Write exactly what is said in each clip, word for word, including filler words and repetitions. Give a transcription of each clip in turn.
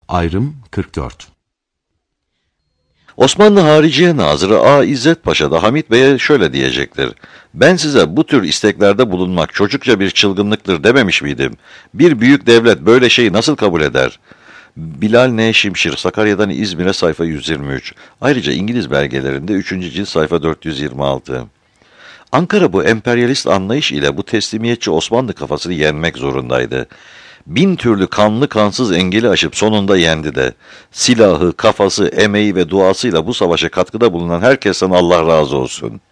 Ayrım kırk dört. Osmanlı Hariciye Nazırı A. İzzet Paşa da Hamit Bey'e şöyle diyecektir. Ben size bu tür isteklerde bulunmak çocukça bir çılgınlıktır dememiş miydim? Bir büyük devlet böyle şeyi nasıl kabul eder? Bilal N. Şimşir, Sakarya'dan İzmir'e sayfa yüz yirmi üç. Ayrıca İngiliz belgelerinde üçüncü cilt sayfa dört yüz yirmi altı. Ankara bu emperyalist anlayış ile bu teslimiyetçi Osmanlı kafasını yenmek zorundaydı. Bin türlü kanlı kansız engeli aşıp sonunda yendi de. Silahı, kafası, emeği ve duasıyla bu savaşa katkıda bulunan herkesten Allah razı olsun.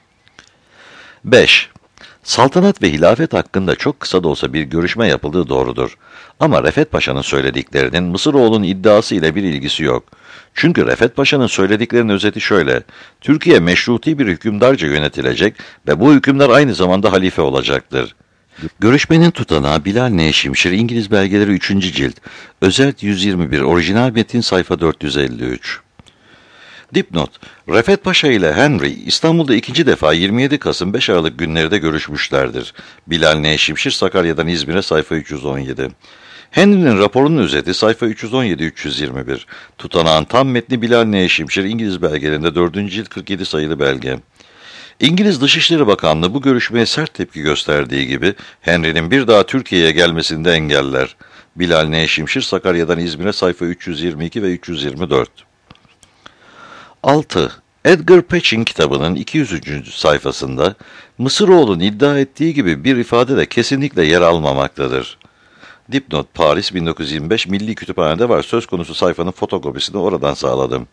beş. Saltanat ve hilafet hakkında çok kısa da olsa bir görüşme yapıldığı doğrudur. Ama Refet Paşa'nın söylediklerinin Mısıroğlu'nun iddiası ile bir ilgisi yok. Çünkü Refet Paşa'nın söylediklerinin özeti şöyle: Türkiye meşruti bir hükümdarca yönetilecek ve bu hükümdar aynı zamanda halife olacaktır. Görüşmenin tutanağı Bilal N. Şimşir, İngiliz belgeleri üçüncü cilt, özet yüz yirmi bir, orijinal metin sayfa dört yüz elli üç. Dipnot: Refet Paşa ile Henry İstanbul'da ikinci defa yirmi yedi Kasım beş Aralık günleri de görüşmüşlerdir. Bilal N. Şimşir, Sakarya'dan İzmir'e sayfa üç yüz on yedi. Henry'nin raporunun özeti sayfa üç yüz on yedi üç yüz yirmi bir. Tutanağın tam metni Bilal N. Şimşir, İngiliz belgelerinde dördüncü cilt kırk yedi sayılı belge. İngiliz Dışişleri Bakanlığı bu görüşmeye sert tepki gösterdiği gibi Henry'nin bir daha Türkiye'ye gelmesini de engeller. Bilal N. Şimşir, Sakarya'dan İzmir'e sayfa üç yüz yirmi iki ve üç yüz yirmi dört. altı. Edgar Patch'in kitabının iki yüzüncü sayfasında Mısıroğlu'nun iddia ettiği gibi bir ifade de kesinlikle yer almamaktadır. Dipnot: Paris bin dokuz yüz yirmi beş Milli Kütüphane'de var. Söz konusu sayfanın fotokopisini oradan sağladım.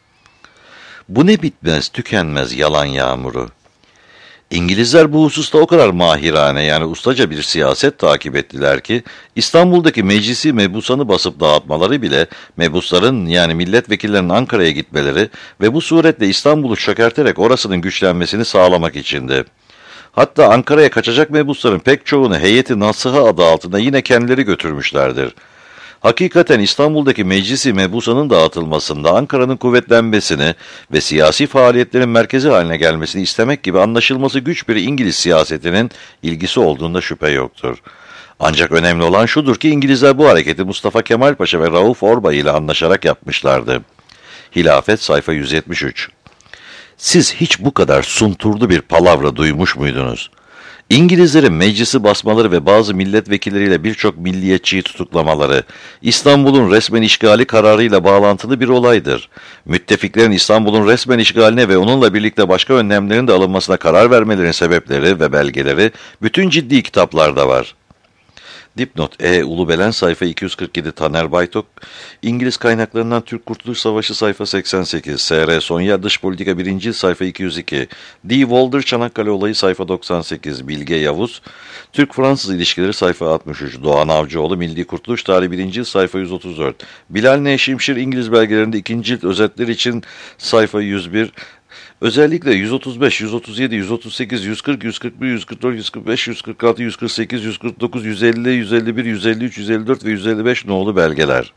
Bu ne bitmez, tükenmez yalan yağmuru. İngilizler bu hususta o kadar mahirane, yani ustaca bir siyaset takip ettiler ki İstanbul'daki meclisi mebusanı basıp dağıtmaları bile mebusların, yani milletvekillerinin Ankara'ya gitmeleri ve bu suretle İstanbul'u çökerterek orasının güçlenmesini sağlamak içindi. Hatta Ankara'ya kaçacak mebusların pek çoğunu heyeti nasiha adı altında yine kendileri götürmüşlerdir. Hakikaten İstanbul'daki meclisi mebusanın dağıtılmasında Ankara'nın kuvvetlenmesini ve siyasi faaliyetlerin merkezi haline gelmesini istemek gibi anlaşılması güç bir İngiliz siyasetinin ilgisi olduğunda şüphe yoktur. Ancak önemli olan şudur ki İngilizler bu hareketi Mustafa Kemal Paşa ve Rauf Orbay ile anlaşarak yapmışlardı. Hilafet sayfa yüz yetmiş üç. Siz hiç bu kadar sunturlu bir palavra duymuş muydunuz? İngilizlerin meclisi basmaları ve bazı milletvekilleriyle birçok milliyetçiyi tutuklamaları, İstanbul'un resmen işgali kararıyla bağlantılı bir olaydır. Müttefiklerin İstanbul'un resmen işgaline ve onunla birlikte başka önlemlerin de alınmasına karar vermelerinin sebepleri ve belgeleri bütün ciddi kitaplarda var. Dipnot: E. Ulubelen sayfa iki yüz kırk yedi, Taner Baytok, İngiliz kaynaklarından Türk Kurtuluş Savaşı sayfa seksen sekiz, S R Sonya Dış Politika birinci sayfa iki yüz iki, D. Walder Çanakkale Olayı sayfa doksan sekiz, Bilge Yavuz, Türk-Fransız ilişkileri sayfa altmış üç, Doğan Avcıoğlu Milli Kurtuluş Tarihi birinci sayfa yüz otuz dört, Bilal N. Şimşir İngiliz belgelerinde ikinci cilt özetler için sayfa yüz bir, özellikle yüz otuz beş, yüz otuz yedi, yüz otuz sekiz, yüz kırk, yüz kırk bir, yüz kırk dört, yüz kırk beş, yüz kırk altı, yüz kırk sekiz, yüz kırk dokuz, yüz elli, yüz elli bir, yüz elli üç, yüz elli dört ve yüz elli beş nolu belgeler.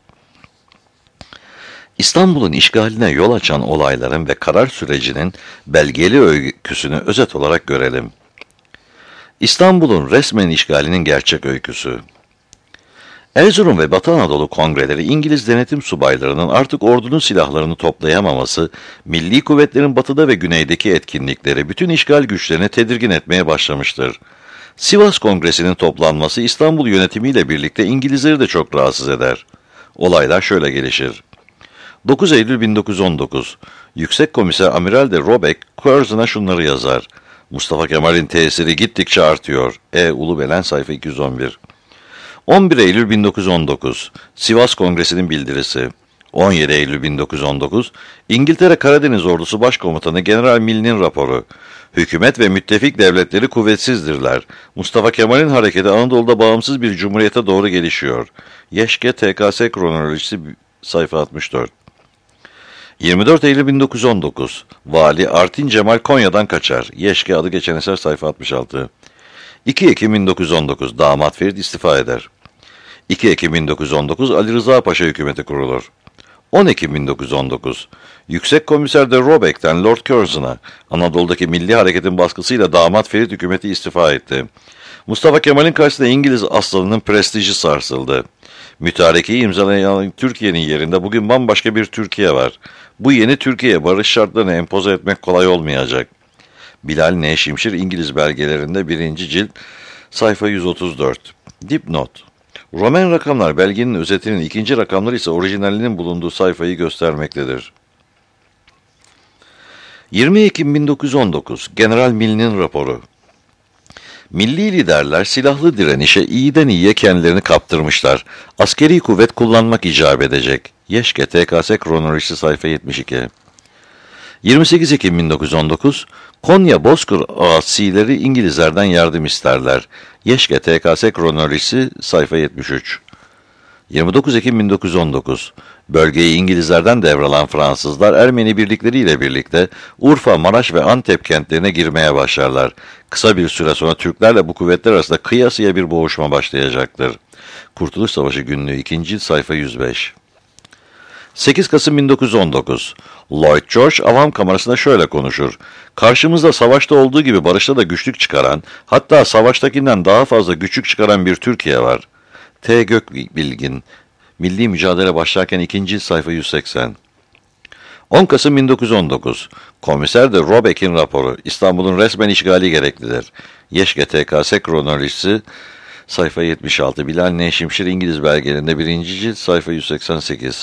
İstanbul'un işgaline yol açan olayların ve karar sürecinin belgeli öyküsünü özet olarak görelim. İstanbul'un resmen işgalinin gerçek öyküsü. Erzurum ve Batı Anadolu kongreleri İngiliz denetim subaylarının artık ordunun silahlarını toplayamaması, milli kuvvetlerin batıda ve güneydeki etkinlikleri bütün işgal güçlerini tedirgin etmeye başlamıştır. Sivas Kongresi'nin toplanması İstanbul yönetimiyle birlikte İngilizleri de çok rahatsız eder. Olaylar şöyle gelişir. dokuz Eylül bin dokuz yüz on dokuz, Yüksek Komiser Amiral de Robeck, Curzon'a şunları yazar. Mustafa Kemal'in tesiri gittikçe artıyor. E. Ulubelen sayfa iki yüz on bir. on bir Eylül bin dokuz yüz on dokuz, Sivas Kongresi'nin bildirisi. on yedi Eylül bin dokuz yüz on dokuz, İngiltere Karadeniz Ordusu Başkomutanı General Mill'nin raporu. Hükümet ve müttefik devletleri kuvvetsizdirler. Mustafa Kemal'in hareketi Anadolu'da bağımsız bir cumhuriyete doğru gelişiyor. Yeşke T K S kronolojisi sayfa altmış dört. yirmi dört Eylül bin dokuz yüz on dokuz, Vali Artin Cemal Konya'dan kaçar. Yeşke adı geçen eser sayfa altmış altı. iki Ekim bin dokuz yüz on dokuz, Damat Ferit istifa eder. iki Ekim bin dokuz yüz on dokuz, Ali Rıza Paşa hükümeti kurulur. on Ekim bin dokuz yüz on dokuz, Yüksek Komiser de Robeck'ten Lord Curzon'a, Anadolu'daki milli hareketin baskısıyla Damat Ferit hükümeti istifa etti. Mustafa Kemal'in karşısında İngiliz aslanının prestiji sarsıldı. Mütarekeyi imzalayan Türkiye'nin yerinde bugün bambaşka bir Türkiye var. Bu yeni Türkiye'ye barış şartlarını empoze etmek kolay olmayacak. Bilal N. Şimşir İngiliz belgelerinde birinci cilt sayfa yüz otuz dört. Dipnot. Roman rakamlar belgenin özetinin, ikinci rakamları ise orijinalinin bulunduğu sayfayı göstermektedir. yirmi Ekim bin dokuz yüz on dokuz General Milne'nin raporu. Milli liderler silahlı direnişe iyiden iyiye kendilerini kaptırmışlar. Askeri kuvvet kullanmak icap edecek. Yeşke T K S kronolojisi sayfa yetmiş iki. yirmi sekiz Ekim bin dokuz yüz on dokuz Konya Bozkır asileri İngilizlerden yardım isterler. Yeşke T K S kronolojisi sayfa yetmiş üç. yirmi dokuz Ekim bin dokuz yüz on dokuz Bölgeyi İngilizlerden devralan Fransızlar Ermeni birlikleriyle birlikte Urfa, Maraş ve Antep kentlerine girmeye başlarlar. Kısa bir süre sonra Türklerle bu kuvvetler arasında kıyasıya bir boğuşma başlayacaktır. Kurtuluş Savaşı Günlüğü ikinci sayfa yüz beş. sekiz Kasım bin dokuz yüz on dokuz Lloyd George avam kamerasında şöyle konuşur. Karşımızda savaşta olduğu gibi barışta da güçlük çıkaran, hatta savaştakinden daha fazla güçlük çıkaran bir Türkiye var. T. Gökbilgin, Milli Mücadele başlarken ikinci sayfa yüz seksen. on Kasım bin dokuz yüz on dokuz Komiser de Robeck'in raporu. İstanbul'un resmen işgali gereklidir. Yeşke T K S kronolojisi sayfa yetmiş altı. Bilal N. Şimşir İngiliz belgelerinde birinci cilt sayfa yüz seksen sekiz.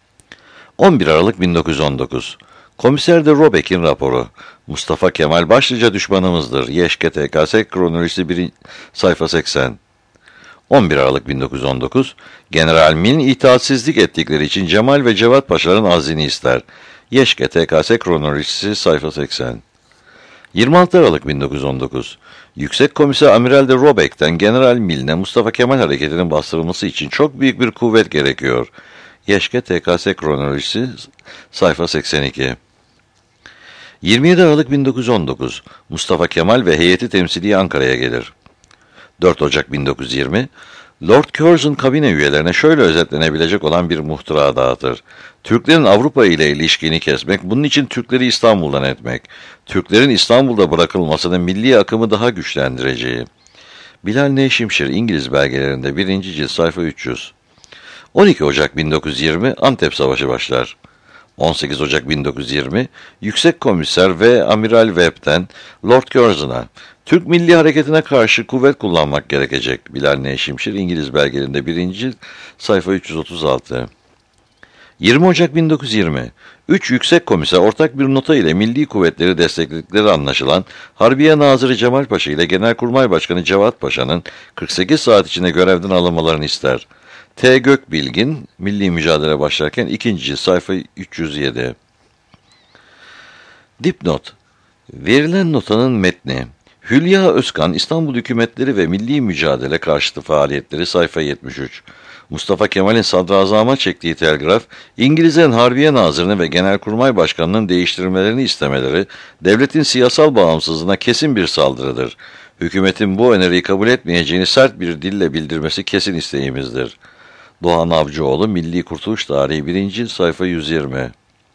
on bir Aralık bin dokuz yüz on dokuz Komiser de Robeck'in raporu. Mustafa Kemal başlıca düşmanımızdır. Yeşke T K S kronolojisi bir sayfa seksen. on bir Aralık bin dokuz yüz on dokuz General Milne itaatsizlik ettikleri için Cemal ve Cevat Paşaların azlini ister. Yeşke T K S kronolojisi sayfa seksen. yirmi altı Aralık bin dokuz yüz on dokuz Yüksek Komiser Amiral de Robeck'ten General Milne Mustafa Kemal hareketinin bastırılması için çok büyük bir kuvvet gerekiyor. Yeşke T K S kronolojisi sayfa seksen iki. yirmi yedi Aralık bin dokuz yüz on dokuz Mustafa Kemal ve heyeti temsili Ankara'ya gelir. dört Ocak bin dokuz yüz yirmi Lord Curzon kabine üyelerine şöyle özetlenebilecek olan bir muhtıra dağıtır. Türklerin Avrupa ile ilişkini kesmek, bunun için Türkleri İstanbul'dan etmek, Türklerin İstanbul'da bırakılmasının milli akımı daha güçlendireceği. Bilal N. Şimşir İngiliz belgelerinde birinci cilt sayfa üç yüz. on iki Ocak bin dokuz yüz yirmi Antep Savaşı başlar. on sekiz Ocak bin dokuz yüz yirmi Yüksek Komiser ve Amiral Webb'den Lord Curzon'a Türk Milli Hareketi'ne karşı kuvvet kullanmak gerekecek. Bilal N. Şimşir İngiliz belgelerinde birinci sayfa üç yüz otuz altı. yirmi Ocak bin dokuz yüz yirmi Üç Yüksek Komiser ortak bir nota ile milli kuvvetleri destekledikleri anlaşılan Harbiye Nazırı Cemal Paşa ile Genelkurmay Başkanı Cevat Paşa'nın kırk sekiz saat içinde görevden alınmalarını ister. T. Gökbilgin, Milli Mücadele başlarken ikinci sayfa üç yüz yedi. Dipnot. Verilen notanın metni. Hülya Özkan, İstanbul Hükümetleri ve Milli Mücadele Karşıtı Faaliyetleri sayfa yetmiş üç. Mustafa Kemal'in sadrazama çektiği telgraf, İngilizlerin Harbiye Nazırını ve Genelkurmay Başkanı'nın değiştirilmelerini istemeleri, devletin siyasal bağımsızlığına kesin bir saldırıdır. Hükümetin bu öneriyi kabul etmeyeceğini sert bir dille bildirmesi kesin isteğimizdir. Doğan Avcıoğlu, Milli Kurtuluş Tarihi birinci sayfa yüz yirmi.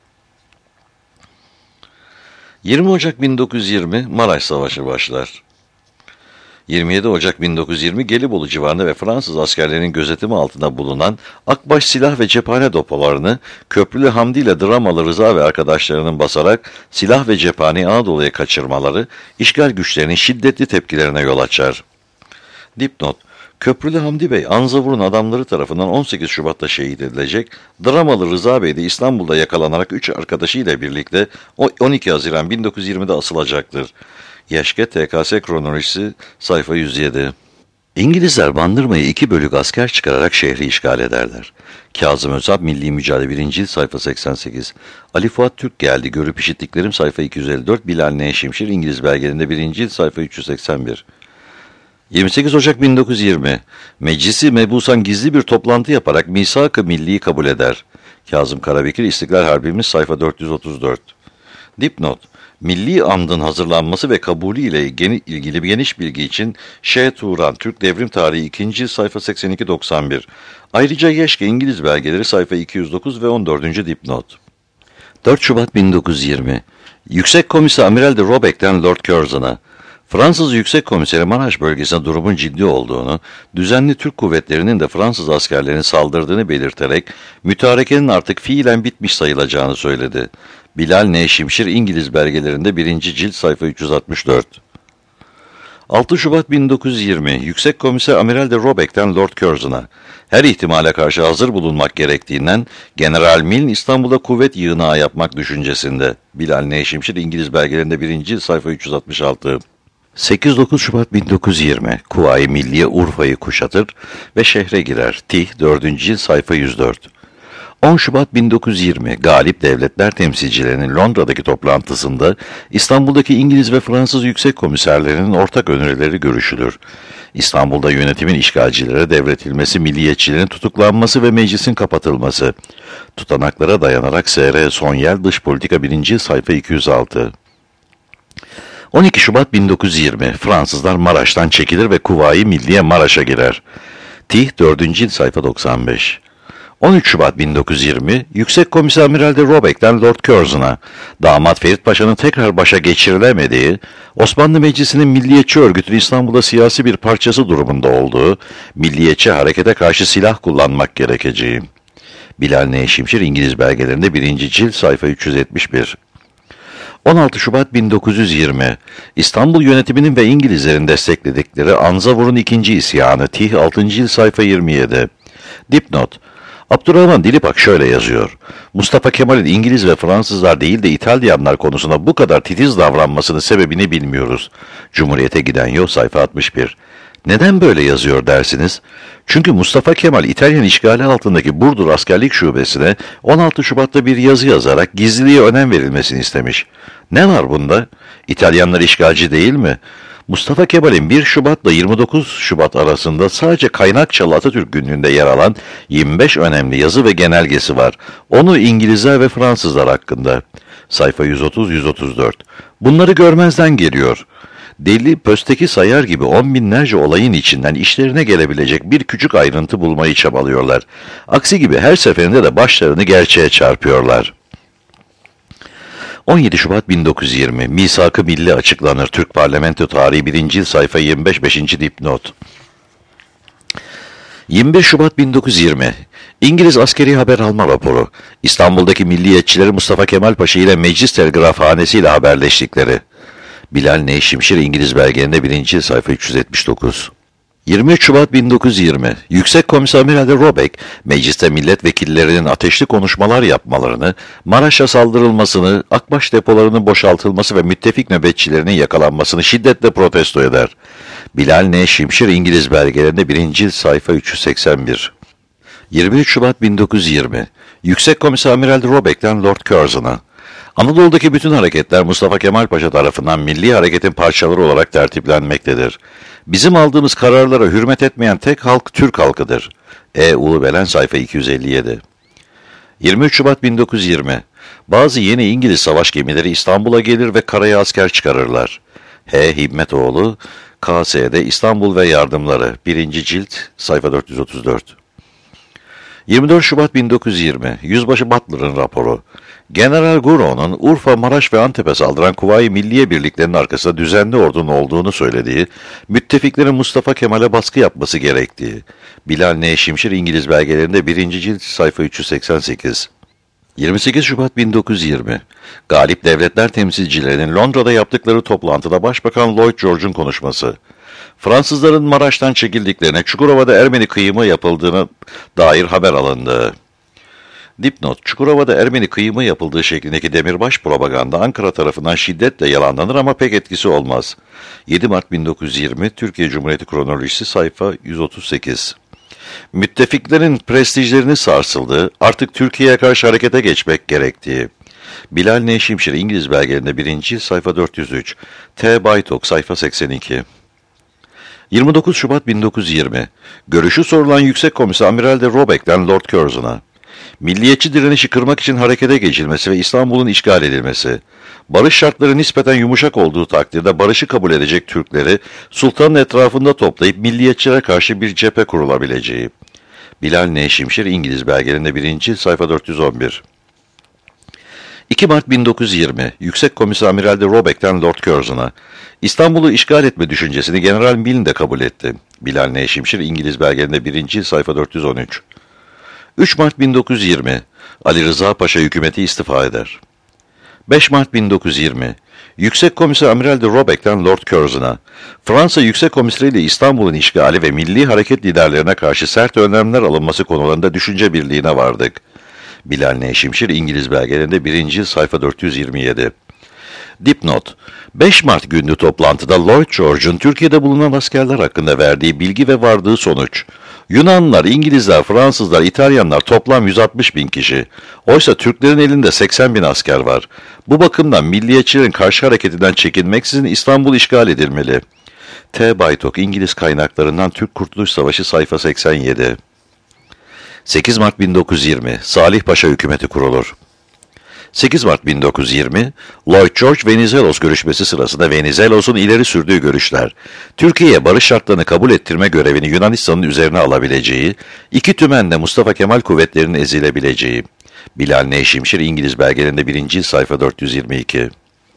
yirmi Ocak bin dokuz yüz yirmi Maraş Savaşı başlar. yirmi yedi Ocak bin dokuz yüz yirmi Gelibolu civarında ve Fransız askerlerinin gözetimi altında bulunan Akbaş silah ve cephane depolarını Köprülü Hamdi ile Dramalı Rıza ve arkadaşlarının basarak silah ve cephaneyi Anadolu'ya kaçırmaları işgal güçlerinin şiddetli tepkilerine yol açar. Dipnot. Köprülü Hamdi Bey, Anzavur'un adamları tarafından on sekiz Şubat'ta şehit edilecek, Dramalı Rıza Bey de İstanbul'da yakalanarak üç arkadaşıyla birlikte on iki Haziran bin dokuz yüz yirmide asılacaktır. Yeşke T K S kronolojisi sayfa yüz yedi. İngilizler Bandırma'yı iki bölük asker çıkararak şehri işgal ederler. Kazım Özalp Milli Mücadele birinci sayfa seksen sekiz. Ali Fuat Türk geldi, görüp işittiklerim sayfa iki yüz elli dört. Bilal N. Şimşir İngiliz belgelerinde birinci sayfa üç yüz seksen bir. yirmi sekiz Ocak bin dokuz yüz yirmi Meclisi mebusan gizli bir toplantı yaparak Misak-ı Milli'yi kabul eder. Kazım Karabekir İstiklal Harbimiz sayfa dört yüz otuz dört. Dipnot. Milli andın hazırlanması ve kabulü ile geni, ilgili geniş bilgi için Ş. Turan Türk Devrim Tarihi ikinci sayfa seksen iki doksan bir. Ayrıca Yeşke İngiliz belgeleri sayfa iki yüz dokuz ve on dördüncü dipnot. dört Şubat bin dokuz yüz yirmi Yüksek Komiser Amiral de Robeck'ten Lord Curzon'a Fransız Yüksek Komiseri Maraş bölgesinde durumun ciddi olduğunu, düzenli Türk kuvvetlerinin de Fransız askerlerinin saldırdığını belirterek mütarekenin artık fiilen bitmiş sayılacağını söyledi. Bilal N. Şimşir İngiliz belgelerinde birinci cilt sayfa üç yüz altmış dört. altı Şubat bin dokuz yüz yirmi Yüksek Komiser Amiral de Robeck'ten Lord Curzon'a her ihtimale karşı hazır bulunmak gerektiğinden General Milne İstanbul'da kuvvet yığınağı yapmak düşüncesinde. Bilal N. Şimşir İngiliz belgelerinde birinci cilt sayfa üç yüz altmış altı. sekiz dokuz Şubat bin dokuz yüz yirmi Kuvayi Milliye Urfa'yı kuşatır ve şehre girer. Tih dördüncü cilt sayfa yüz dört. on Şubat bin dokuz yüz yirmi Galip Devletler Temsilcilerinin Londra'daki toplantısında İstanbul'daki İngiliz ve Fransız yüksek komiserlerinin ortak önerileri görüşülür. İstanbul'da yönetimin işgalcilere devretilmesi, milliyetçilerin tutuklanması ve meclisin kapatılması. Tutanaklara dayanarak S R Son Yer Dış Politika birinci sayfa iki yüz altı. on iki Şubat bin dokuz yüz yirmi Fransızlar Maraş'tan çekilir ve Kuvayi Milliye Maraş'a girer. Tih dördüncü cilt sayfa doksan beş. on üç Şubat bin dokuz yüz yirmi Yüksek Komiser Amiral de Robeck'ten Lord Curzon'a damat Ferit Paşa'nın tekrar başa geçirilemediği, Osmanlı Meclisi'nin milliyetçi örgütün İstanbul'da siyasi bir parçası durumunda olduğu, milliyetçi harekete karşı silah kullanmak gerekeceği. Bilal N. Şimşir İngiliz belgelerinde birinci cilt sayfa üç yüz yetmiş bir. on altı Şubat bin dokuz yüz yirmi İstanbul yönetiminin ve İngilizlerin destekledikleri Anzavur'un ikinci isyanı Tih altıncı cilt sayfa yirmi yedi. Dipnot: Abdurrahman Dilipak şöyle yazıyor. Mustafa Kemal'in İngiliz ve Fransızlar değil de İtalyanlar konusunda bu kadar titiz davranmasının sebebini bilmiyoruz. Cumhuriyete giden yol sayfa altmış bir. Neden böyle yazıyor dersiniz? Çünkü Mustafa Kemal İtalyan işgali altındaki Burdur Askerlik Şubesi'ne on altı Şubat'ta bir yazı yazarak gizliliğe önem verilmesini istemiş. Ne var bunda? İtalyanlar işgalci değil mi? Mustafa Kemal'in bir Şubat'la yirmi dokuz Şubat arasında sadece Kaynakçalı Atatürk Günlüğü'nde yer alan yirmi beş önemli yazı ve genelgesi var. Onu İngilizler ve Fransızlar hakkında. Sayfa yüz otuz yüz otuz dört. Bunları görmezden geliyor. Deli pösteki sayar gibi on binlerce olayın içinden işlerine gelebilecek bir küçük ayrıntı bulmayı çabalıyorlar. Aksi gibi her seferinde de başlarını gerçeğe çarpıyorlar. on yedi Şubat bin dokuz yüz yirmi Misak-ı Milli açıklanır. Türk Parlamento Tarihi birinci sayfa yirmi beş beşinci dipnot. yirmi beş Şubat bin dokuz yüz yirmi İngiliz askeri haber alma raporu. İstanbul'daki milliyetçileri Mustafa Kemal Paşa ile Meclis Telgrafhanesi ile haberleştikleri. Bilal N. Şimşir İngiliz belgelerinde birinci sayfa üç yüz yetmiş dokuz. yirmi üç Şubat bin dokuz yüz yirmi Yüksek Komiser Amiral de Robeck, mecliste milletvekillerinin ateşli konuşmalar yapmalarını, Maraş'a saldırılmasını, Akbaş depolarının boşaltılması ve müttefik nöbetçilerinin yakalanmasını şiddetle protesto eder. Bilal N. Şimşir İngiliz belgelerinde birinci sayfa üç yüz seksen bir. yirmi üç Şubat bin dokuz yüz yirmi Yüksek Komiser Amiral de Robeck'ten Lord Curzon'a Anadolu'daki bütün hareketler Mustafa Kemal Paşa tarafından milli hareketin parçaları olarak tertiplenmektedir. Bizim aldığımız kararlara hürmet etmeyen tek halk Türk halkıdır. E. Ulu Belen sayfa iki yüz elli yedi. yirmi üç Şubat bin dokuz yüz yirmi Bazı yeni İngiliz savaş gemileri İstanbul'a gelir ve karaya asker çıkarırlar. H. Himmetoğlu, K S'de İstanbul ve Yardımları birinci cilt sayfa dört yüz otuz dört. yirmi dört Şubat bin dokuz yüz yirmi Yüzbaşı Butler'ın raporu. General Gouraud'un Urfa, Maraş ve Antep'e saldıran Kuvayi Milliye birliklerinin arkasında düzenli ordunun olduğunu söylediği, müttefiklerin Mustafa Kemal'e baskı yapması gerektiği. Bilal N. Şimşir İngiliz belgelerinde birinci cilt sayfa üç yüz seksen sekiz. yirmi sekiz Şubat bin dokuz yüz yirmi Galip Devletler Temsilcilerinin Londra'da yaptıkları toplantıda Başbakan Lloyd George'un konuşması. Fransızların Maraş'tan çekildiklerine, Çukurova'da Ermeni kıyımı yapıldığına dair haber alındı. Dipnot: Çukurova'da Ermeni kıyımı yapıldığı şeklindeki demirbaş propaganda Ankara tarafından şiddetle yalanlanır ama pek etkisi olmaz. yedi Mart bin dokuz yüz yirmi Türkiye Cumhuriyeti kronolojisi sayfa yüz otuz sekiz. Müttefiklerin prestijlerini sarsıldığı, artık Türkiye'ye karşı harekete geçmek gerektiği. Bilal N. Şimşir İngiliz belgelerinde birinci sayfa dört yüz üç. T. Baytok sayfa seksen iki. yirmi dokuz Şubat bin dokuz yüz yirmi Görüşü sorulan Yüksek Komiser Amiral de Robeck'ten Lord Curzon'a milliyetçi direnişi kırmak için harekete geçilmesi ve İstanbul'un işgal edilmesi, barış şartları nispeten yumuşak olduğu takdirde barışı kabul edecek Türkleri sultanın etrafında toplayıp milliyetçilere karşı bir cephe kurulabileceği. Bilal N. Şimşir İngiliz belgelerinde birinci sayfa dört yüz on bir. iki Mart bin dokuz yüz yirmi, Yüksek Komiser Amiral de Robeck'ten Lord Curzon'a, İstanbul'u işgal etme düşüncesini General Milne de kabul etti. Bilal N. Şimşir, İngiliz belgelerinde birinci sayfa dört yüz on üç. üç Mart bin dokuz yüz yirmi, Ali Rıza Paşa hükümeti istifa eder. beş Mart bin dokuz yüz yirmi, Yüksek Komiser Amiral de Robeck'ten Lord Curzon'a, Fransa Yüksek Komiseri ile İstanbul'un işgali ve milli hareket liderlerine karşı sert önlemler alınması konularında düşünce birliğine vardık. Bilal N. Şimşir, İngiliz belgelerinde birinci sayfa dört yüz yirmi yedi. Dipnot: beş Mart gündü toplantıda Lloyd George'un Türkiye'de bulunan askerler hakkında verdiği bilgi ve vardığı sonuç. Yunanlılar, İngilizler, Fransızlar, İtalyanlar toplam yüz altmış bin kişi. Oysa Türklerin elinde seksen bin asker var. Bu bakımdan milliyetçilerin karşı hareketinden çekinmeksizin İstanbul işgal edilmeli. T. Baytok, İngiliz kaynaklarından Türk Kurtuluş Savaşı, sayfa seksen yedi. sekiz Mart bin dokuz yüz yirmi, Salih Paşa hükümeti kurulur. sekiz Mart bin dokuz yüz yirmi, Lloyd George Venizelos görüşmesi sırasında Venizelos'un ileri sürdüğü görüşler, Türkiye'ye barış şartlarını kabul ettirme görevini Yunanistan'ın üzerine alabileceği, iki tümenle Mustafa Kemal kuvvetlerinin ezilebileceği. Bilal N. Şimşir, İngiliz belgelerinde birinci sayfa dört yüz yirmi iki.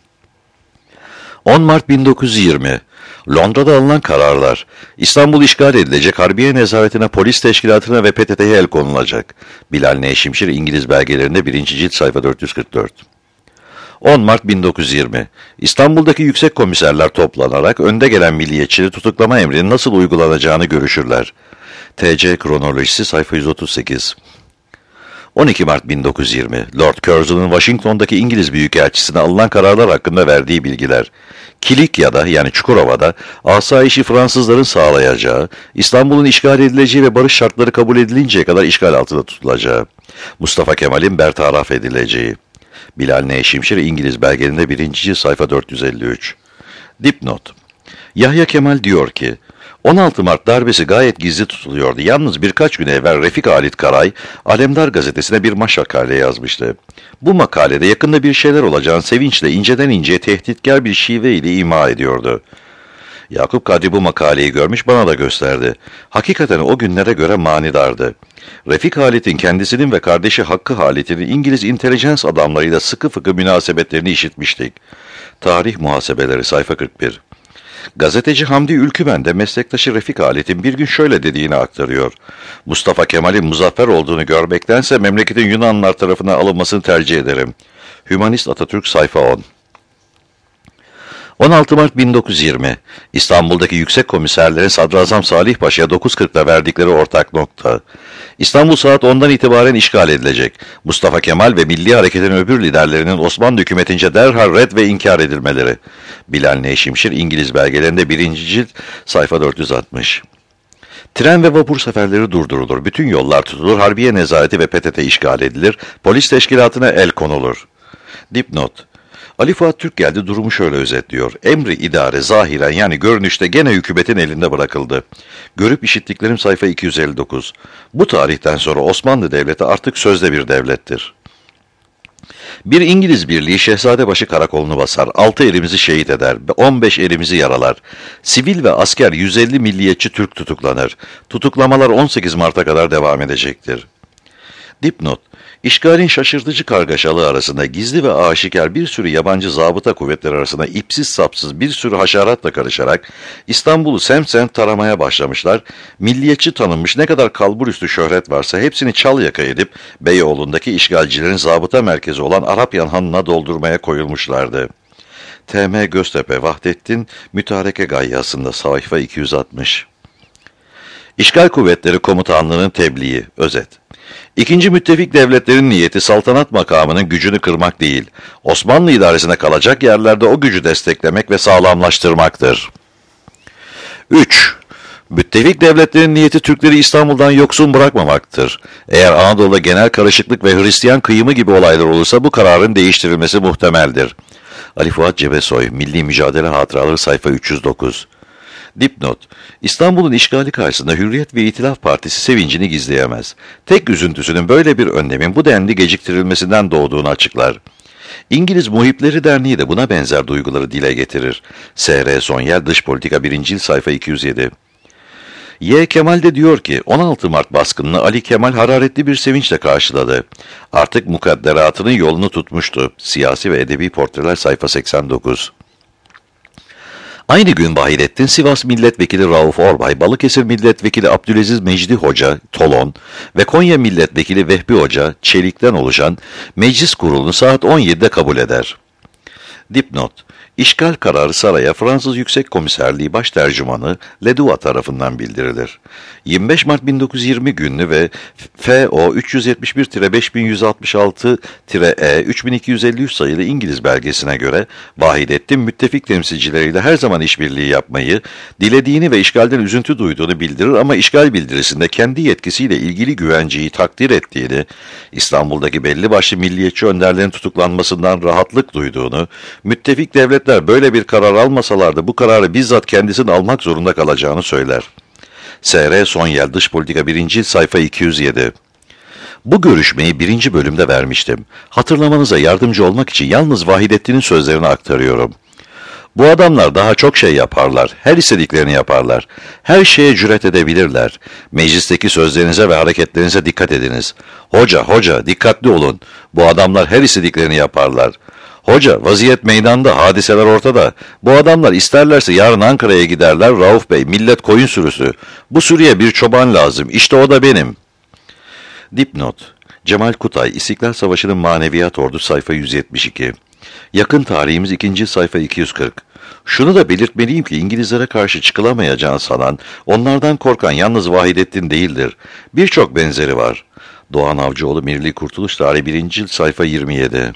on Mart bin dokuz yüz yirmi, Londra'da alınan kararlar, İstanbul işgal edilecek, Harbiye Nezaretine, Polis Teşkilatı'na ve P T T'ye el konulacak. Bilal N. Şimşir, İngiliz belgelerinde birinci cilt, sayfa dört yüz kırk dört. on Mart bin dokuz yüz yirmi, İstanbul'daki yüksek komiserler toplanarak önde gelen milliyetçileri tutuklama emrinin nasıl uygulanacağını görüşürler. T C kronolojisi, sayfa yüz otuz sekiz. on iki Mart bin dokuz yüz yirmi, Lord Curzon'un Washington'daki İngiliz Büyükelçisi'ne alınan kararlar hakkında verdiği bilgiler. Kilikya'da, yani Çukurova'da asayişi Fransızların sağlayacağı, İstanbul'un işgal edileceği ve barış şartları kabul edilinceye kadar işgal altında tutulacağı. Mustafa Kemal'in bertaraf edileceği. Bilal N. Şimşir, İngiliz belgelerinde birinci sayfa dört yüz elli üç. Dipnot: Yahya Kemal diyor ki, on altı Mart darbesi gayet gizli tutuluyordu. Yalnız birkaç gün evvel Refik Halit Karay, Alemdar gazetesine bir makale yazmıştı. Bu makalede yakında bir şeyler olacağını sevinçle inceden inceye tehditkar bir şive ile ima ediyordu. Yakup Kadri bu makaleyi görmüş, bana da gösterdi. Hakikaten o günlere göre manidardı. Refik Halit'in kendisinin ve kardeşi Hakkı Halit'in İngiliz intelijens adamlarıyla sıkı fıkı münasebetlerini işitmiştik. Tarih muhasebeleri, sayfa kırk bir. Gazeteci Hamdi Ülkümen de meslektaşı Refik Halit'in bir gün şöyle dediğini aktarıyor. Mustafa Kemal'in muzaffer olduğunu görmektense memleketin Yunanlılar tarafına alınmasını tercih ederim. Hümanist Atatürk, sayfa on. on altı Mart bin dokuz yüz yirmi, İstanbul'daki yüksek komiserlerin Sadrazam Salih Paşa'ya dokuz kırkta verdikleri ortak nokta. İstanbul saat ondan itibaren işgal edilecek. Mustafa Kemal ve Milli Hareket'in öbür liderlerinin Osmanlı hükümetince derhal red ve inkar edilmeleri. Bilal N. Şimşir, İngiliz belgelerinde birinci cilt, sayfa dört yüz altmış. Tren ve vapur seferleri durdurulur. Bütün yollar tutulur. Harbiye Nezareti ve P T T işgal edilir. Polis teşkilatına el konulur. Dipnot: Ali Fuat Türkgeldi durumu şöyle özetliyor. Emri idare zahiren, yani görünüşte gene hükümetin elinde bırakıldı. Görüp işittiklerim, sayfa iki yüz elli dokuz. Bu tarihten sonra Osmanlı Devleti artık sözde bir devlettir. Bir İngiliz birliği Şehzadebaşı karakolunu basar, altı elimizi şehit eder, on beş elimizi yaralar. Sivil ve asker yüz elli milliyetçi Türk tutuklanır. Tutuklamalar on sekiz Mart'a kadar devam edecektir. Dipnot: İşgalin şaşırtıcı kargaşalığı arasında gizli ve aşikar bir sürü yabancı zabıta kuvvetleri arasında ipsiz sapsız bir sürü haşeratla karışarak İstanbul'u semt semt taramaya başlamışlar. Milliyetçi tanınmış ne kadar kalburüstü şöhret varsa hepsini çal yaka edip Beyoğlu'ndaki işgalcilerin zabıta merkezi olan Arapyan Hanı'na doldurmaya koyulmuşlardı. T M Göztepe, Vahdettin Mütareke Gayyası'nda, sayfa iki yüz altmış. İşgal Kuvvetleri Komutanlığı'nın tebliği, özet. İkinci müttefik devletlerin niyeti saltanat makamının gücünü kırmak değil, Osmanlı idaresine kalacak yerlerde o gücü desteklemek ve sağlamlaştırmaktır. üç. Müttefik devletlerin niyeti Türkleri İstanbul'dan yoksun bırakmamaktır. Eğer Anadolu'da genel karışıklık ve Hristiyan kıyımı gibi olaylar olursa bu kararın değiştirilmesi muhtemeldir. Ali Fuat Cebesoy, Milli Mücadele Hatıraları, sayfa üç yüz dokuz. Dipnot: İstanbul'un işgali karşısında Hürriyet ve İtilaf Partisi sevincini gizleyemez. Tek üzüntüsünün böyle bir önlemin bu denli geciktirilmesinden doğduğunu açıklar. İngiliz Muhipleri Derneği de buna benzer duyguları dile getirir. S R Sonyel, Dış Politika, birinci. sayfa iki yüz yedi. Y. Kemal de diyor ki on altı Mart baskınını Ali Kemal hararetli bir sevinçle karşıladı. Artık mukadderatının yolunu tutmuştu. Siyasi ve edebi portreler sayfa seksen dokuz. Aynı gün Bahidettin, Sivas Milletvekili Rauf Orbay, Balıkesir Milletvekili Abdülaziz Mecdi Hoca, Tolon ve Konya Milletvekili Vehbi Hoca, Çelik'ten oluşan meclis kurulunu saat on yedide kabul eder. Dipnot: İşgal kararı saraya Fransız Yüksek Komiserliği Baştercümanı Ledua tarafından bildirilir. yirmi beş Mart bin dokuz yüz yirmi günlü ve F O üç yüz yetmiş bir beş bin yüz altmış altı E üç bin iki yüz elli üç sayılı İngiliz belgesine göre Bahidettin müttefik temsilcileriyle her zaman işbirliği yapmayı, dilediğini ve işgalden üzüntü duyduğunu bildirir ama işgal bildirisinde kendi yetkisiyle ilgili güvenceyi takdir ettiğini, İstanbul'daki belli başlı milliyetçi önderlerin tutuklanmasından rahatlık duyduğunu, müttefik devletler böyle bir karar almasalardı bu kararı bizzat kendisinin almak zorunda kalacağını söyler. S R Sonyel Dış Politika birinci sayfa iki yüz yedi. Bu görüşmeyi birinci bölümde vermiştim. Hatırlamanıza yardımcı olmak için yalnız Vahidettin'in sözlerini aktarıyorum. Bu adamlar daha çok şey yaparlar. Her istediklerini yaparlar. Her şeye cüret edebilirler. Meclisteki sözlerinize ve hareketlerinize dikkat ediniz. Hoca, hoca, dikkatli olun. Bu adamlar her istediklerini yaparlar. Hoca, vaziyet meydanda, hadiseler ortada. Bu adamlar isterlerse yarın Ankara'ya giderler. Rauf Bey, millet koyun sürüsü. Bu sürüye bir çoban lazım. İşte o da benim. Dipnot: Cemal Kutay, İstiklal Savaşı'nın Maneviyat Ordusu sayfa yüz yetmiş iki. Yakın tarihimiz ikinci sayfa iki yüz kırk. Şunu da belirtmeliyim ki İngilizlere karşı çıkılamayacağını sanan, onlardan korkan yalnız Vahidettin değildir. Birçok benzeri var. Doğan Avcıoğlu, Milli Kurtuluş Tarihi birinci sayfa yirmi yedi.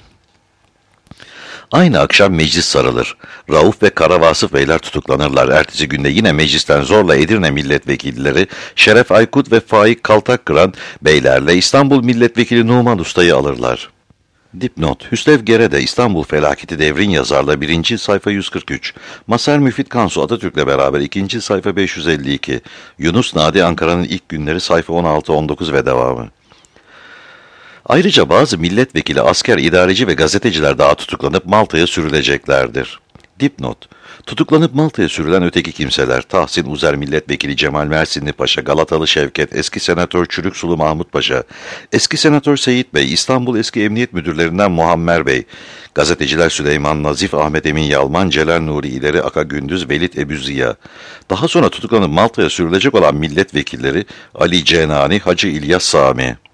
Aynı akşam meclis sarılır. Rauf ve Kara Vasıf Beyler tutuklanırlar. Ertesi günde yine meclisten zorla Edirne milletvekilleri Şeref Aykut ve Faik Kaltakkıran Beylerle İstanbul Milletvekili Numan Usta'yı alırlar. Dipnot: Hüsrev Gerede, İstanbul Felaketi Devrin yazarla birinci sayfa yüz kırk üç. Maser Müfit Kansu Atatürk'le beraber ikinci sayfa beş yüz elli iki. Yunus Nadi Ankara'nın ilk günleri sayfa on altı on dokuz ve devamı. Ayrıca bazı milletvekili, asker, idareci ve gazeteciler daha tutuklanıp Malta'ya sürüleceklerdir. Dipnot: Tutuklanıp Malta'ya sürülen öteki kimseler Tahsin Uzer Milletvekili Cemal Mersinli Paşa, Galatalı Şevket, eski senatör Çürüksulu Mahmut Paşa, eski senatör Seyit Bey, İstanbul eski emniyet müdürlerinden Muammer Bey, gazeteciler Süleyman Nazif, Ahmet Emin Yalman, Celal Nuri İleri, Aka Gündüz, Velit Ebu Ziya. Daha sonra tutuklanıp Malta'ya sürülecek olan milletvekilleri Ali Cenani, Hacı İlyas Sami.